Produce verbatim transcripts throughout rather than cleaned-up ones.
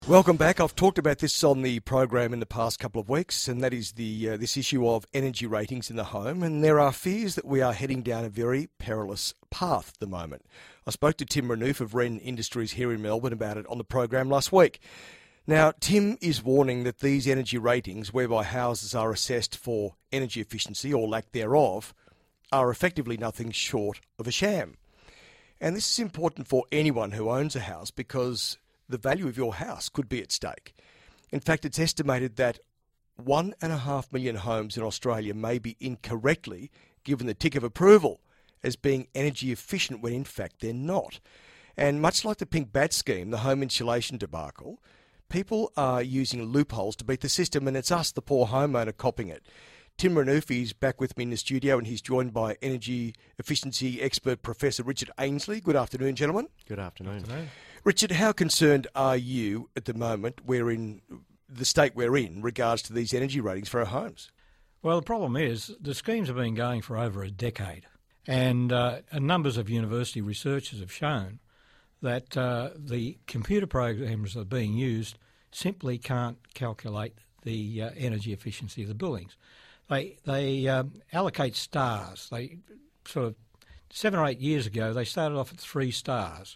Welcome back. I've talked about this on the program in the past couple of weeks, and that is the uh, this issue of energy ratings in the home. And there are fears that we are heading down a very perilous path at the moment. I spoke to Tim Renouf of Wren Industries here in Melbourne about it on the program last week. Now, Tim is warning that these energy ratings, whereby houses are assessed for energy efficiency or lack thereof, are effectively nothing short of a sham. And this is important for anyone who owns a house because the value of your house could be at stake. In fact, it's estimated that one and a half million homes in Australia may be incorrectly given the tick of approval as being energy efficient when in fact they're not. And much like the pink bat scheme, the home insulation debacle, people are using loopholes to beat the system, and it's us, the poor homeowner, copying it. Tim Renouf is back with me in the studio, and he's joined by energy efficiency expert Professor Richard Ainslie. Good afternoon, gentlemen. Good afternoon. Good afternoon. Richard, how concerned are you at the moment we're in the state we're in regards to these energy ratings for our homes? Well, the problem is the schemes have been going for over a decade, and uh, numbers of university researchers have shown that uh, the computer programs that are being used simply can't calculate the uh, energy efficiency of the buildings. They they um, allocate stars. They sort of seven or eight years ago they started off at three stars.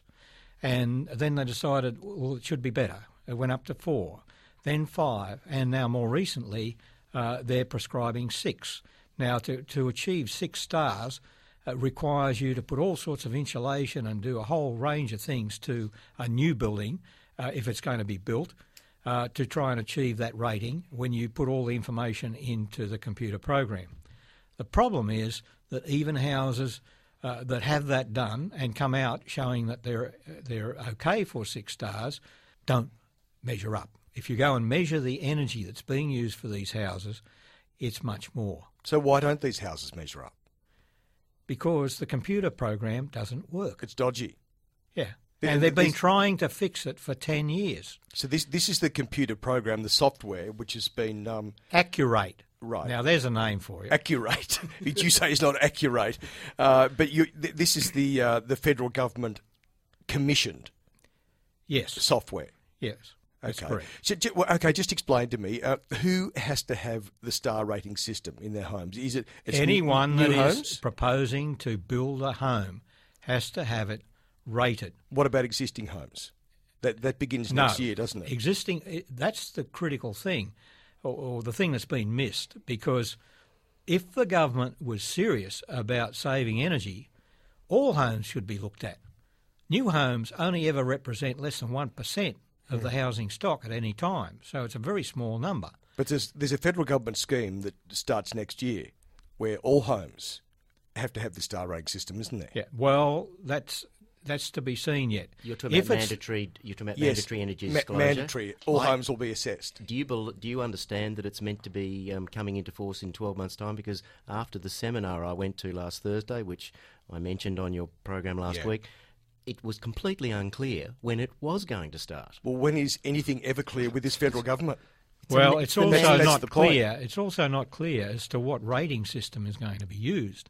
And then they decided, well, it should be better. It went up to four, then five, and now more recently uh, they're prescribing six. Now, to, to achieve six stars uh, requires you to put all sorts of insulation and do a whole range of things to a new building, uh, if it's going to be built, uh, to try and achieve that rating when you put all the information into the computer program. The problem is that even houses Uh, that have that done and come out showing that they're they're okay for six stars, don't measure up. If you go and measure the energy that's being used for these houses, it's much more. So why don't these houses measure up? Because the computer program doesn't work. It's dodgy. Yeah. And they've been trying to fix it for ten years. So this this is the computer program, the software, which has been... Um, Accurate. Right. Now, there's a name for it. Accurate. Did you say it's not accurate? Uh, but you, th- this is the uh, the federal government commissioned yes. software. Yes, that's okay. correct. So, okay, just explain to me, uh, who has to have the star rating system in their homes? Is it it's anyone new that homes? is proposing to build a home has to have it rated. What about existing homes? That that begins no, next year, doesn't it? Existing, that's the critical thing, or, or the thing that's been missed, because if the government was serious about saving energy, all homes should be looked at. New homes only ever represent less than one percent of the housing stock at any time, so it's a very small number. But there's, there's a federal government scheme that starts next year where all homes have to have the star rating system, isn't there? Yeah, well, that's... That's to be seen yet. You're talking if about mandatory. You're talking about yes, mandatory energy ma- disclosure. Mandatory. All I, homes will be assessed. Do you bel do you understand that it's meant to be um, coming into force in twelve months' time? Because after the seminar I went to last Thursday, which I mentioned on your program last yeah. week, it was completely unclear when it was going to start. Well, when is anything ever clear with this federal government? It's well, a, it's also next, not clear. It's also not clear as to what rating system is going to be used.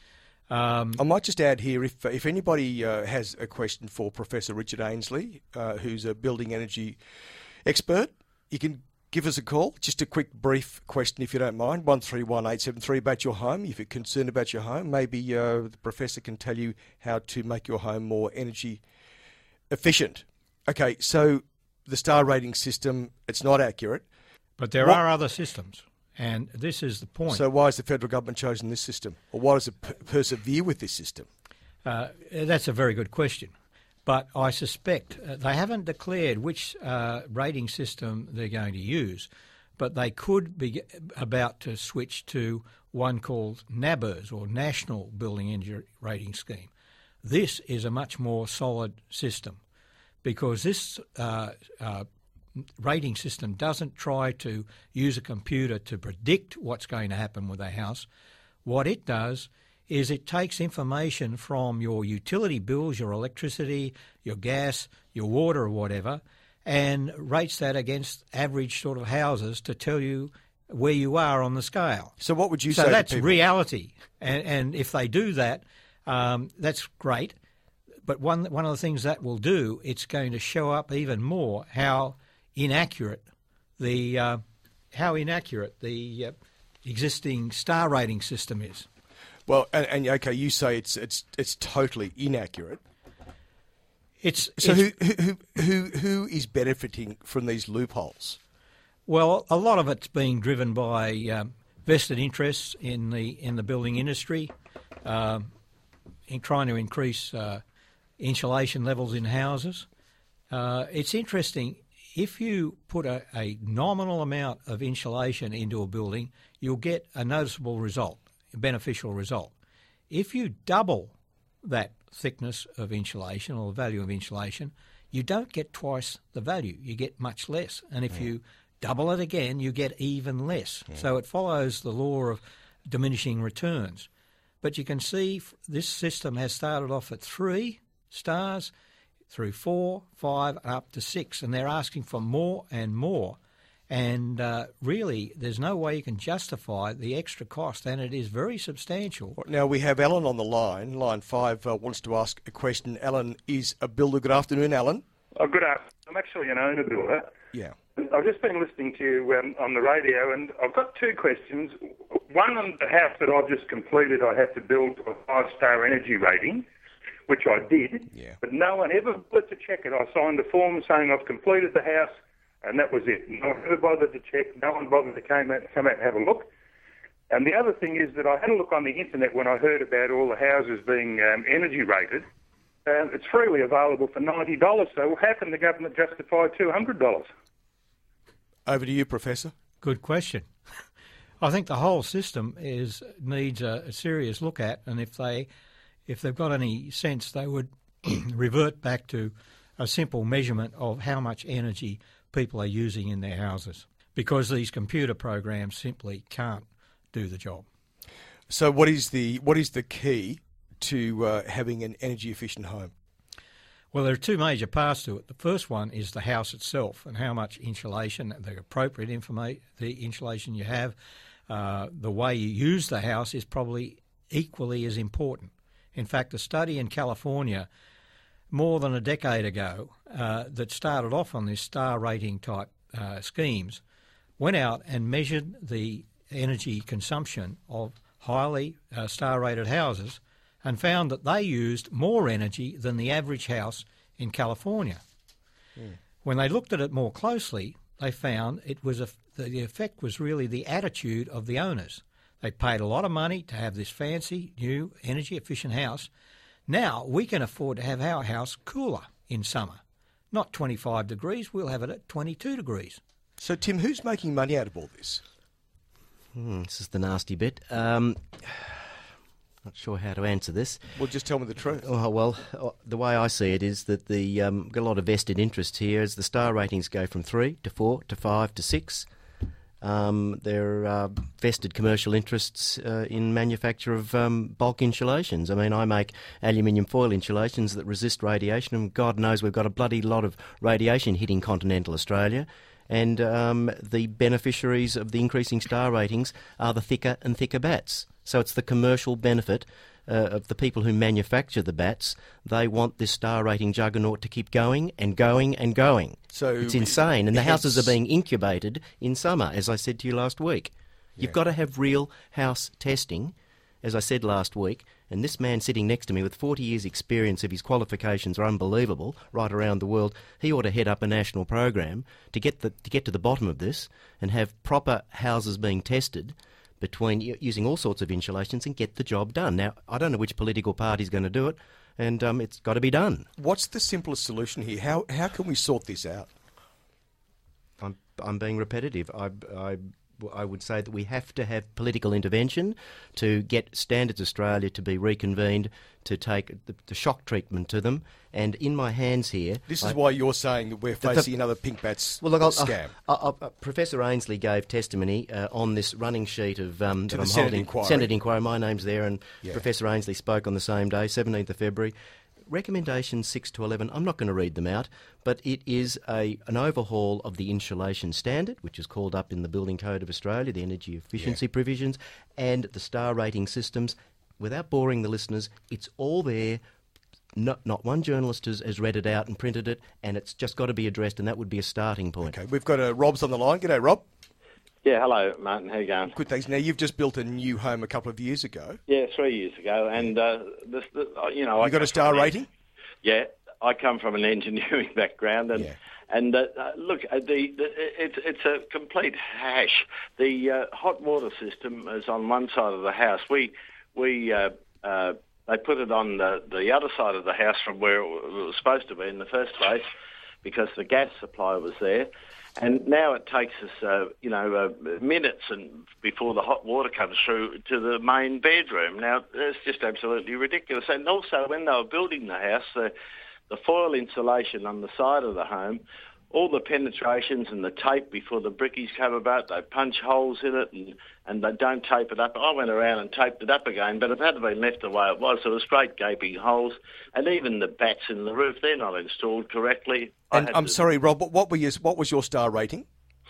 Um, I might just add here, if if anybody uh, has a question for Professor Richard Ainslie, uh, who's a building energy expert, you can give us a call. Just a quick, brief question, if you don't mind, one three one eight seven three about your home. If you're concerned about your home, maybe uh, the professor can tell you how to make your home more energy efficient. Okay, so the star rating system, it's not accurate. But there what? are other systems. And this is the point. So why has the federal government chosen this system? Or why does it p- persevere with this system? Uh, that's a very good question. But I suspect uh, they haven't declared which uh, rating system they're going to use, but they could be about to switch to one called NABERS, or National Building Energy Rating Scheme. This is a much more solid system because this uh, uh, rating system doesn't try to use a computer to predict what's going to happen with a house. What it does is it takes information from your utility bills, your electricity, your gas, your water or whatever, and rates that against average sort of houses to tell you where you are on the scale. So what would you so say to that's people? reality. And, and if they do that, um, that's great. But one one of the things that will do, it's going to show up even more how inaccurate the uh, how inaccurate the uh, existing star rating system is. Well, and, and okay, you say it's it's it's totally inaccurate. It's so it's, who, who who who is benefiting from these loopholes? Well, a lot of it's being driven by um, vested interests in the in the building industry, um, in trying to increase uh, insulation levels in houses. Uh, it's interesting, if you put a, a nominal amount of insulation into a building, you'll get a noticeable result, a beneficial result. If you double that thickness of insulation or the value of insulation, you don't get twice the value, you get much less. And if yeah. you double it again, you get even less. Yeah. So it follows the law of diminishing returns. But you can see this system has started off at three stars, through four, five, and up to six, and they're asking for more and more. And uh, really, there's no way you can justify the extra cost, and it is very substantial. Now, we have Alan on the line. Line five uh, wants to ask a question. Alan is a builder. Good afternoon, Alan. Oh, good afternoon. I'm actually an owner builder. Yeah. I've just been listening to you um, on the radio, and I've got two questions. One, on the house that I've just completed, I had to build a five-star energy rating, which I did, yeah. but no one ever bothered to check it. I signed a form saying I've completed the house, and that was it. No one ever bothered to check. No one bothered to come out, come out and have a look. And the other thing is that I had a look on the internet when I heard about all the houses being um, energy rated. Um, it's freely available for ninety dollars, so how can the government justify two hundred dollars? Over to you, Professor. Good question. I think the whole system is needs a, a serious look at, and if they, if they've got any sense, they would revert back to a simple measurement of how much energy people are using in their houses, because these computer programs simply can't do the job. So, what is the what is the key to uh, having an energy efficient home? Well, there are two major parts to it. The first one is the house itself and how much insulation, the appropriate informa- the insulation you have. Uh, the way you use the house is probably equally as important. In fact, a study in California more than a decade ago uh, that started off on this star rating type uh, schemes went out and measured the energy consumption of highly uh, star rated houses and found that they used more energy than the average house in California. Mm. When they looked at it more closely, they found it was a, the effect was really the attitude of the owners. They paid a lot of money to have this fancy, new, energy-efficient house. Now we can afford to have our house cooler in summer. Not twenty-five degrees, we'll have it at twenty-two degrees. So, Tim, who's making money out of all this? Hmm, this is the nasty bit. Um... Not sure how to answer this. Well, just tell me the truth. Oh, well, the way I see it is that the um, got a lot of vested interest here as the star ratings go from three to four to five to six. Um, there are vested commercial interests uh, in manufacture of um, bulk insulations. I mean, I make aluminium foil insulations that resist radiation, and God knows we've got a bloody lot of radiation hitting continental Australia. And um, the beneficiaries of the increasing star ratings are the thicker and thicker bats. So it's the commercial benefit uh, of the people who manufacture the bats. They want this star rating juggernaut to keep going and going and going. So it's insane. And the houses are being incubated in summer, as I said to you last week. Yeah. You've got to have real house testing, as I said last week. And this man sitting next to me with forty years' experience of his qualifications are unbelievable right around the world. He ought to head up a national program to get the to get to the bottom of this and have proper houses being tested between using all sorts of insulations and get the job done. Now, I don't know which political party's going to do it, and um, it's got to be done. What's the simplest solution here? How how can we sort this out? I'm I'm being repetitive. I I. I would say that we have to have political intervention to get Standards Australia to be reconvened, to take the, the shock treatment to them. And in my hands here... This is I, why you're saying that we're facing the, another pink bats well, look, I'll, scam. I'll, I'll, uh, Professor Ainsley gave testimony uh, on this running sheet of um, to that the I'm Senate holding. Inquiry. Senate Inquiry. My name's there, and yeah. Professor Ainsley spoke on the same day, seventeenth of February. Recommendations six to eleven, I'm not going to read them out, but it is a an overhaul of the insulation standard, which is called up in the Building Code of Australia, the energy efficiency yeah. provisions, and the star rating systems. Without boring the listeners, it's all there. not, not one journalist has, has read it out and printed it, and it's just got to be addressed, and that would be a starting point. Okay, we've got uh, Rob's on the line. G'day, Rob. Yeah, hello, Martin. How you going? Good, thanks. Now, you've just built a new home a couple of years ago. Yeah, three years ago, and uh, this, this, uh, you know, You I got a come star from an- rating? Yeah, I come from an engineering background, and Yeah. and uh, uh, look, uh, the, the it's it's a complete hash. The uh, hot water system is on one side of the house. We we uh, uh, they put it on the the other side of the house from where it was supposed to be in the first place, because the gas supply was there. And now it takes us, uh, you know, uh, minutes and before the hot water comes through to the main bedroom. Now, that's just absolutely ridiculous. And also, when they were building the house, the, the foil insulation on the side of the home, all the penetrations and the tape before the brickies come about, they punch holes in it and, and they don't tape it up. I went around and taped it up again, but it had to be left the way it was. There was great gaping holes, and even the bats in the roof, they're not installed correctly. I And had I'm to- sorry, Rob, but what, were your, what was your star rating?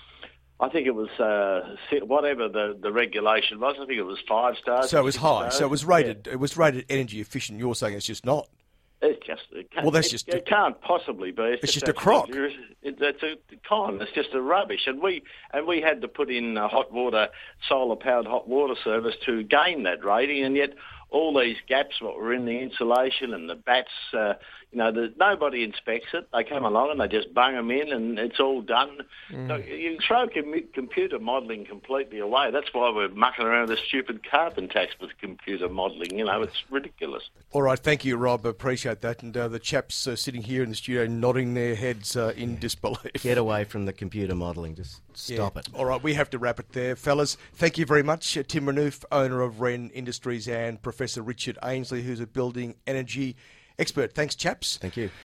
I think it was uh, si- whatever the, the regulation was. I think it was five stars. So it was six high. stars. So it was rated. It was rated energy efficient. You're saying it's just not. Yeah. It's just it can't, Well, that's it, just it a- can't possibly be. It's, It's just a crock. absolutely- It, it's a con. It's just a rubbish. And we and we had to put in a hot water, solar powered hot water service to gain that rating, and yet all these gaps what were in the insulation and the bats, uh, you know, the, nobody inspects it. They come along and they just bung them in, and it's all done. Mm. So you throw com- computer modelling completely away. That's why we're mucking around with this stupid carbon tax with computer modelling. You know, it's ridiculous. All right, thank you, Rob. Appreciate that. And uh, the chaps uh, sitting here in the studio nodding their heads uh, in disbelief. Get away from the computer modelling. Just stop Yeah. it. All right, we have to wrap it there. Fellas, thank you very much. Uh, Tim Renouf, owner of Wren Industries, and Professor Richard Ainsley, who's a building energy expert. Thanks, chaps. Thank you.